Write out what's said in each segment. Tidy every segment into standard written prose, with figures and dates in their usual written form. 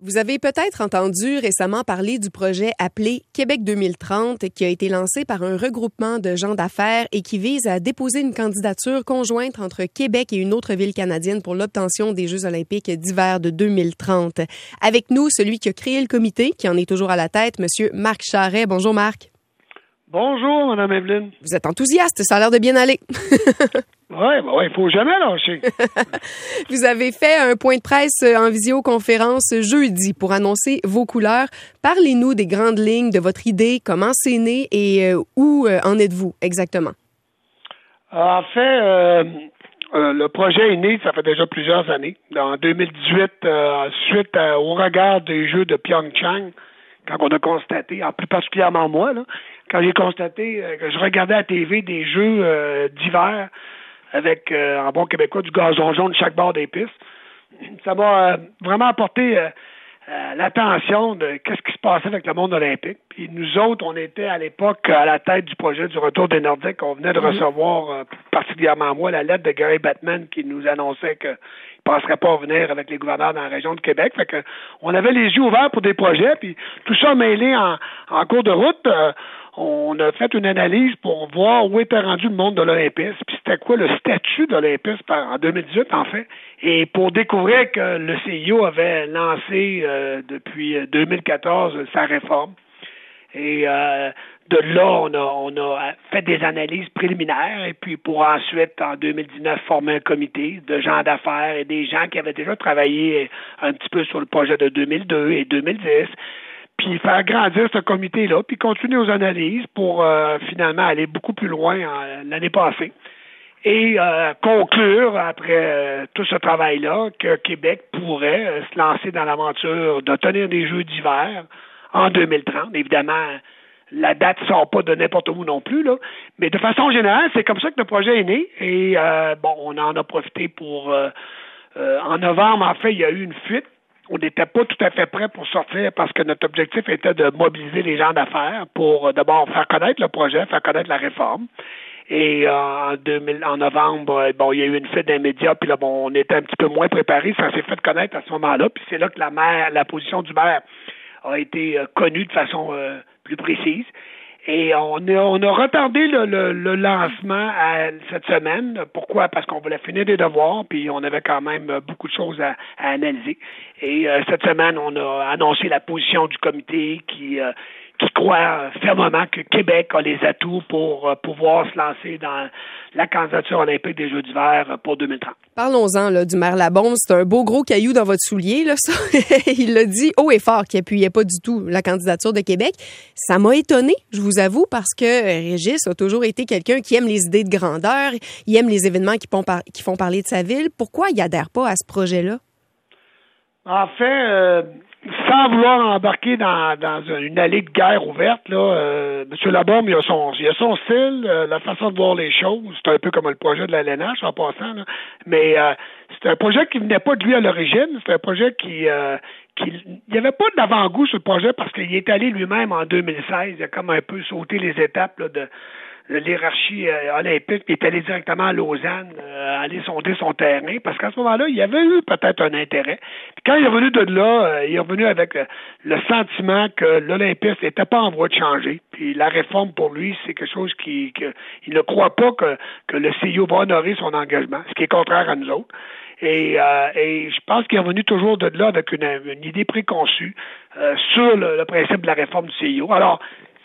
Vous avez peut-être entendu récemment parler du projet appelé Québec 2030 qui a été lancé par un regroupement de gens d'affaires et qui vise à déposer une candidature conjointe entre Québec et une autre ville canadienne pour l'obtention des Jeux olympiques d'hiver de 2030. Avec nous, celui qui a créé le comité, qui en est toujours à la tête, M. Marc Charret. Bonjour Marc. Bonjour, Mme Evelyne. Vous êtes enthousiaste, ça a l'air de bien aller. Oui, il faut jamais lâcher. Vous avez fait un point de presse en visioconférence jeudi pour annoncer vos couleurs. Parlez-nous des grandes lignes de votre idée, comment c'est né et où en êtes-vous exactement? En fait, le projet est né, ça fait déjà plusieurs années. En 2018, suite au regard des Jeux de Pyeongchang, quand on a constaté, plus particulièrement moi, là, quand j'ai constaté que je regardais à la TV des Jeux d'hiver avec, en bon québécois, du gazon jaune de chaque bord des pistes. Ça m'a vraiment apporté l'attention de qu'est-ce qui se passait avec le monde olympique. Puis nous autres, on était à l'époque à la tête du projet du retour des Nordiques. On venait de recevoir, particulièrement moi, la lettre de Gary Bettman qui nous annonçait qu'il ne passerait pas à venir avec les gouverneurs dans la région de Québec. Fait que on avait les yeux ouverts pour des projets. Puis tout ça mêlé en cours de route. On a fait une analyse pour voir où était rendu le monde de l'Olympisme, puis c'était quoi le statut de l'Olympisme en 2018, en fait. Et pour découvrir que le CIO avait lancé depuis 2014 sa réforme. Et de là, on a fait des analyses préliminaires et puis pour ensuite, en 2019, former un comité de gens d'affaires et des gens qui avaient déjà travaillé un petit peu sur le projet de 2002 et 2010. Puis faire grandir ce comité-là, puis continuer aux analyses pour finalement aller beaucoup plus loin l'année passée. Et conclure, après tout ce travail-là, que Québec pourrait se lancer dans l'aventure de tenir des Jeux d'hiver en 2030. Évidemment, la date ne sort pas de n'importe où non plus, là. Mais de façon générale, c'est comme ça que le projet est né. Et on en a profité pour... en novembre, en fait, il y a eu une fuite. On n'était pas tout à fait prêt pour sortir parce que notre objectif était de mobiliser les gens d'affaires pour d'abord faire connaître le projet, faire connaître la réforme. Et en novembre, il y a eu une fuite des médias, puis là, on était un petit peu moins préparés. Ça s'est fait connaître à ce moment-là. Puis c'est là que la position du maire a été connue de façon plus précise. Et on a retardé le lancement cette semaine. Pourquoi? Parce qu'on voulait finir des devoirs, puis on avait quand même beaucoup de choses à analyser. Et cette semaine, on a annoncé la position du comité qui croit fermement que Québec a les atouts pour pouvoir se lancer dans la candidature olympique des Jeux d'hiver pour 2030. Parlons-en là, du maire Labombe. C'est un beau gros caillou dans votre soulier, là, ça. Il l'a dit haut et fort qu'il n'appuyait pas du tout la candidature de Québec. Ça m'a étonnée, je vous avoue, parce que Régis a toujours été quelqu'un qui aime les idées de grandeur, il aime les événements qui font parler de sa ville. Pourquoi il n'adhère pas à ce projet-là? En fait, sans vouloir embarquer dans une allée de guerre ouverte, là, M. Labombe, il a son style, la façon de voir les choses. C'est un peu comme le projet de la LNH en passant, là. Mais c'est un projet qui venait pas de lui à l'origine. C'est un projet qui il n'y avait pas d'avant-goût sur le projet parce qu'il est allé lui-même en 2016. Il a comme un peu sauté les étapes là, de l'hierarchie olympique, puis il est allé directement à Lausanne, aller sonder son terrain, parce qu'à ce moment-là, il y avait eu peut-être un intérêt. Puis quand il est revenu de là, il est revenu avec le sentiment que l'Olympisme n'était pas en voie de changer. Puis la réforme, pour lui, c'est quelque chose il ne croit pas que le CIO va honorer son engagement, ce qui est contraire à nous autres. Et je pense qu'il est revenu toujours de là avec une idée préconçue sur le principe de la réforme du CIO. Alors,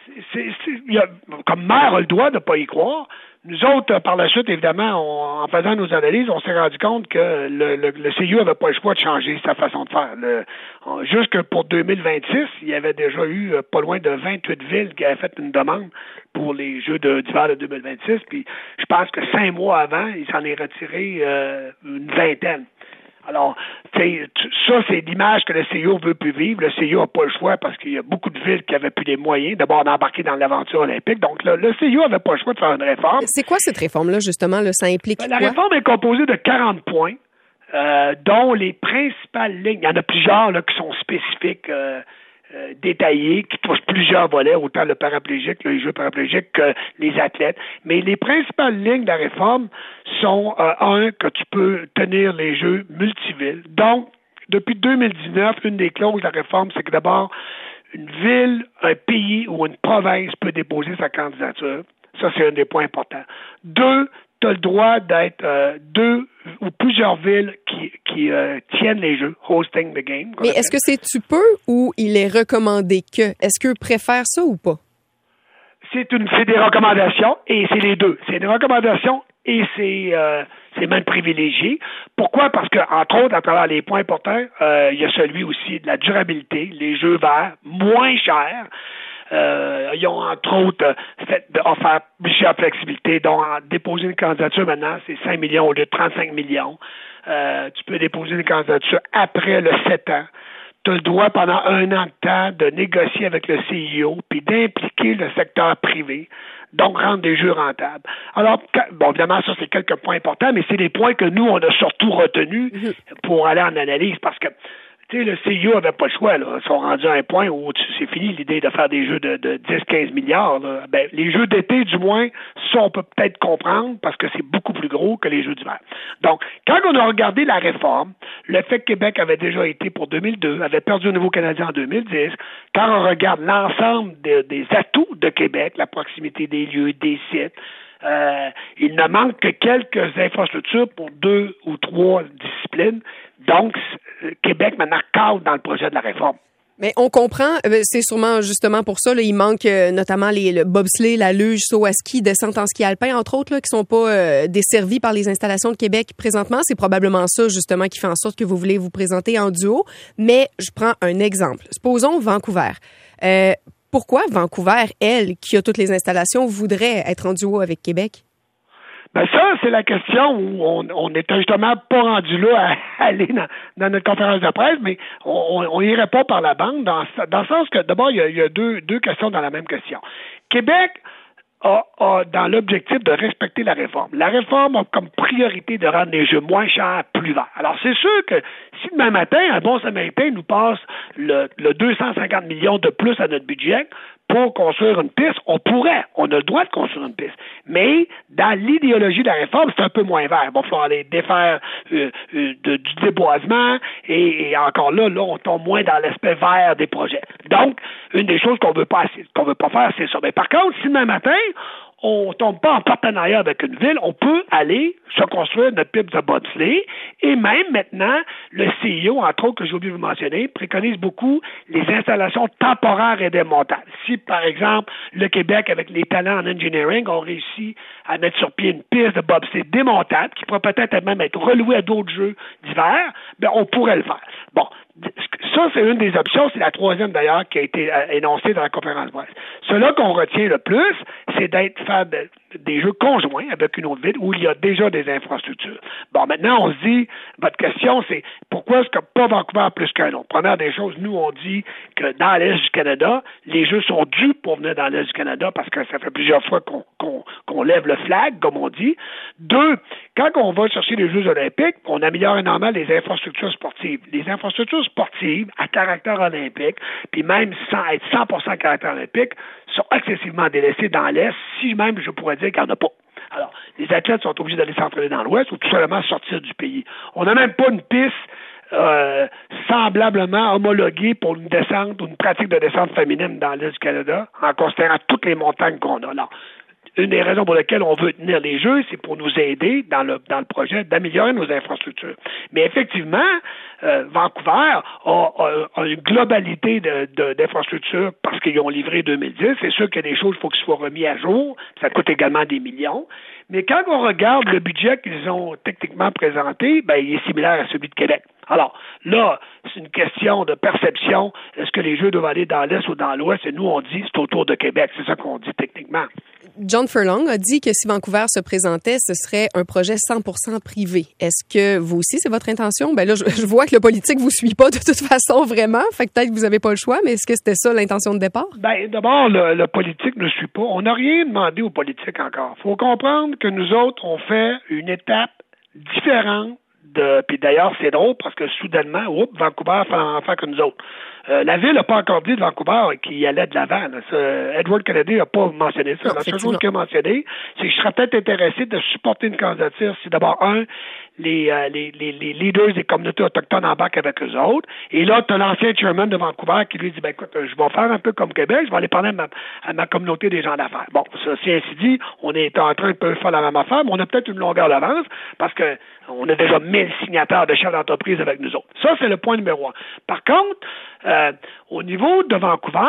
comme maire a le droit de ne pas y croire. Nous autres, par la suite, évidemment, en faisant nos analyses, on s'est rendu compte que le CIO n'avait pas le choix de changer sa façon de faire. Jusque pour 2026, il y avait déjà eu pas loin de 28 villes qui avaient fait une demande pour les Jeux d'hiver de 2026. Puis je pense que 5 mois avant, il s'en est retiré une vingtaine. Alors, ça, c'est l'image que le CIO veut plus vivre. Le CIO n'a pas le choix parce qu'il y a beaucoup de villes qui n'avaient plus les moyens d'abord d'embarquer dans l'aventure olympique. Donc, le CIO n'avait pas le choix de faire une réforme. C'est quoi cette réforme-là, justement? Là, ça implique quoi? La réforme est composée de 40 points, dont les principales lignes, il y en a plusieurs là, qui sont spécifiques, détaillés, qui touchent plusieurs volets, autant le paraplégique, les jeux paraplégiques que les athlètes. Mais les principales lignes de la réforme sont, que tu peux tenir les jeux multivilles. Donc, depuis 2019, une des clauses de la réforme, c'est que d'abord, une ville, un pays ou une province peut déposer sa candidature. Ça, c'est un des points importants. 2, tu as le droit d'être 2 ou plusieurs villes qui tiennent les jeux, hosting the game. Mais est-ce que c'est tu peux ou il est recommandé que? Est-ce qu'eux préfèrent ça ou pas? C'est des recommandations et c'est les deux. C'est des recommandations et c'est même privilégié. Pourquoi? Parce que, entre autres, à travers les points importants, il y a celui aussi de la durabilité, les jeux verts, moins chers. Ils ont, entre autres, offert plusieurs flexibilités, dont déposer une candidature maintenant, c'est 5 millions au lieu de 35 millions. Tu peux déposer une candidature après le 7 ans. Tu as le droit pendant 1 an de temps de négocier avec le CIO puis d'impliquer le secteur privé, donc rendre des jeux rentables. Alors, bon, évidemment, ça, c'est quelques points importants, mais c'est des points que nous, on a surtout retenus pour aller en analyse parce que tu sais, le CIO n'avait pas le choix, là. Ils sont rendus à un point où c'est fini l'idée de faire des jeux de 10-15 milliards, là. Ben, les jeux d'été, du moins, ça, on peut peut-être comprendre parce que c'est beaucoup plus gros que les jeux d'hiver. Donc, quand on a regardé la réforme, le fait que Québec avait déjà été pour 2002, avait perdu au niveau canadien en 2010, quand on regarde l'ensemble des atouts de Québec, la proximité des lieux, des sites, il ne manque que quelques infrastructures pour 2 ou 3 disciplines. Donc, Québec maintenant cadre dans le projet de la réforme. Mais on comprend, c'est sûrement justement pour ça, là, il manque notamment le bobsleigh, la luge, saut à ski, descente en ski alpin, entre autres, là, qui sont pas desservis par les installations de Québec présentement. C'est probablement ça, justement, qui fait en sorte que vous voulez vous présenter en duo. Mais je prends un exemple. Supposons Vancouver. Pourquoi Vancouver, elle, qui a toutes les installations, voudrait être en duo avec Québec? Ben ça, c'est la question où on n'était justement pas rendu là à aller dans notre conférence de presse, mais on irait pas par la bande dans le sens que, d'abord, il y a deux questions dans la même question. Québec a dans l'objectif de respecter la réforme. La réforme a comme priorité de rendre les jeux moins chers, plus verts. Alors, c'est sûr que si demain matin, un bon Samaritain nous passe le 250 millions de plus à notre budget pour construire une piste, on a le droit de construire une piste. Mais dans l'idéologie de la réforme, c'est un peu moins vert. Bon, il faut aller défaire du déboisement et encore là, on tombe moins dans l'aspect vert des projets. Donc, une des choses qu'on veut pas faire, c'est ça. Mais par contre, si demain matin, on tombe pas en partenariat avec une ville, on peut aller se construire notre piste de bobsleigh et même maintenant, le CIO, entre autres, que j'ai oublié de vous mentionner, préconise beaucoup les installations temporaires et démontables. Si, par exemple, le Québec, avec les talents en engineering, ont réussi à mettre sur pied une piste de bobsleigh démontable qui pourrait peut-être même être relouée à d'autres jeux d'hiver, ben on pourrait le faire. Bon, ça, c'est une des options. C'est la troisième, d'ailleurs, qui a été énoncée dans la conférence de presse. Cela qu'on retient le plus, c'est faire des jeux conjoints avec une autre ville où il y a déjà des infrastructures. Bon, maintenant, on se dit, votre question, c'est pourquoi est-ce que pas Vancouver plus qu'un autre? Première des choses, nous, on dit que dans l'Est du Canada, les jeux sont dus pour venir dans l'Est du Canada parce que ça fait plusieurs fois qu'on lève le flag, comme on dit. 2, quand on va chercher les Jeux olympiques, on améliore énormément les infrastructures sportives. Les infrastructures sportives à caractère olympique, puis même sans être 100% à caractère olympique, sont excessivement délaissées dans l'Est, si même je pourrais dire qu'il n'y en a pas. Alors, les athlètes sont obligés d'aller s'entraîner dans l'Ouest ou tout simplement sortir du pays. On n'a même pas une piste semblablement homologuée pour une descente ou une pratique de descente féminine dans l'Est du Canada, en considérant toutes les montagnes qu'on a là. Une des raisons pour lesquelles on veut tenir les Jeux, c'est pour nous aider dans le projet d'améliorer nos infrastructures. Mais effectivement, Vancouver a une globalité d'infrastructures parce qu'ils ont livré 2010. C'est sûr qu'il y a des choses qu'il faut qu'ils soient remis à jour. Ça coûte également des millions. Mais quand on regarde le budget qu'ils ont techniquement présenté, ben, il est similaire à celui de Québec. Alors, là, c'est une question de perception. Est-ce que les Jeux doivent aller dans l'Est ou dans l'Ouest? Et nous, on dit c'est autour de Québec. C'est ça qu'on dit techniquement. John Furlong a dit que si Vancouver se présentait, ce serait un projet 100% privé. Est-ce que vous aussi, c'est votre intention? Ben là, je vois que le politique vous suit pas de toute façon vraiment. Fait que peut-être que vous n'avez pas le choix, mais est-ce que c'était ça l'intention de départ? Ben, d'abord, le politique ne suit pas. On n'a rien demandé aux politiques encore. Il faut comprendre que nous autres, on fait une étape différente. Puis d'ailleurs, c'est drôle parce que soudainement, Vancouver fait en faire que nous autres. la Ville n'a pas encore dit de Vancouver qu'il allait de l'avant. Edward Kennedy n'a pas mentionné ça. Non, la seule chose qu'il a mentionné, c'est que je serais peut-être intéressé de supporter une candidature si d'abord, les leaders des communautés autochtones embarquent avec eux autres. Et là, tu as l'ancien chairman de Vancouver qui lui dit, ben écoute, je vais faire un peu comme Québec, je vais aller parler à ma communauté des gens d'affaires. Bon, ça, c'est ainsi dit, on est en train de faire la même affaire, mais on a peut-être une longueur d'avance parce que on a déjà 1000 signataires de chefs d'entreprise avec nous autres. Ça, c'est le point numéro 1. Par contre, au niveau de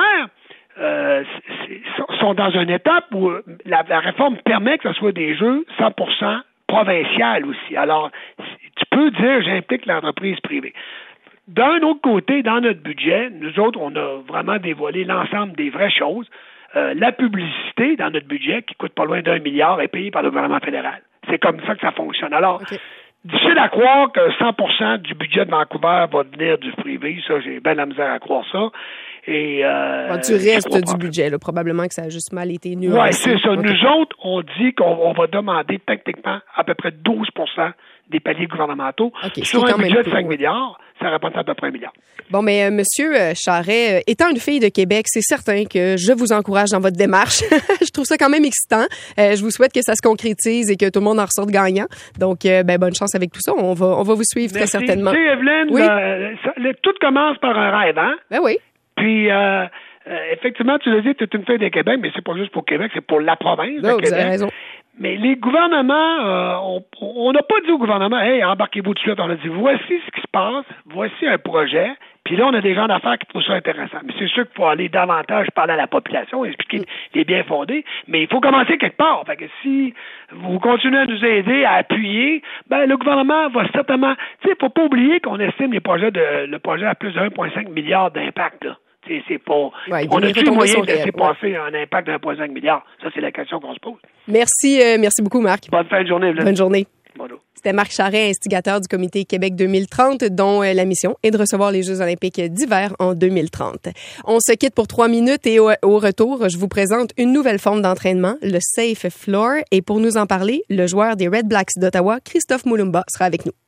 Vancouver, sont dans une étape où la réforme permet que ce soit des jeux 100% provincial aussi. Alors, tu peux dire, j'implique l'entreprise privée. D'un autre côté, dans notre budget, nous autres, on a vraiment dévoilé l'ensemble des vraies choses. La publicité dans notre budget, qui coûte pas loin d'1 milliard, est payée par le gouvernement fédéral. C'est comme ça que ça fonctionne. Alors, difficile à croire que 100% du budget de Vancouver va venir du privé. Ça, j'ai bien la misère à croire ça. Et, du reste du budget, là, probablement que ça a juste mal été nuancé. Oui, c'est ça. Okay. Nous autres, on dit qu'on va demander techniquement à peu près 12% des paliers gouvernementaux. Okay, sur un budget de 5 milliards, ça représente à peu près 1 milliard. Bon, mais Monsieur Charret, étant une fille de Québec, c'est certain que je vous encourage dans votre démarche. Je trouve ça quand même excitant. Je vous souhaite que ça se concrétise et que tout le monde en ressorte gagnant. Donc, bonne chance avec tout ça. On va vous suivre. Merci. Très certainement. Tu sais, Evelyne, oui? Tout commence par un rêve, hein? Ben oui. Puis, effectivement, tu l'as dit, tu es une fille de Québec, mais c'est pas juste pour Québec, c'est pour la province de Québec. Vous avez raison. Mais les gouvernements, on n'a pas dit au gouvernement, hey, embarquez-vous tout de suite. On a dit, voici ce qui se passe, voici un projet. Puis là, on a des gens d'affaires qui trouvent ça intéressant. Mais c'est sûr qu'il faut aller davantage parler à la population, expliquer les bien fondés. Mais il faut commencer quelque part. Fait que si vous continuez à nous aider, à appuyer, ben le gouvernement va certainement. Tu sais, faut pas oublier qu'on estime le projet à plus de 1,5 milliard d'impact, là. C'est pas. Ouais, on a-tu le moyen de laisser passer un impact de 1,5 milliard? Ça, c'est la question qu'on se pose. Merci beaucoup, Marc. Bonne fin de journée, Evelyne. Bonne journée. Bonjour. C'était Marc Charret, instigateur du Comité Québec 2030, dont la mission est de recevoir les Jeux olympiques d'hiver en 2030. On se quitte pour 3 minutes et au retour, je vous présente une nouvelle forme d'entraînement, le Safe Floor. Et pour nous en parler, le joueur des Red Blacks d'Ottawa, Christophe Moulumba, sera avec nous.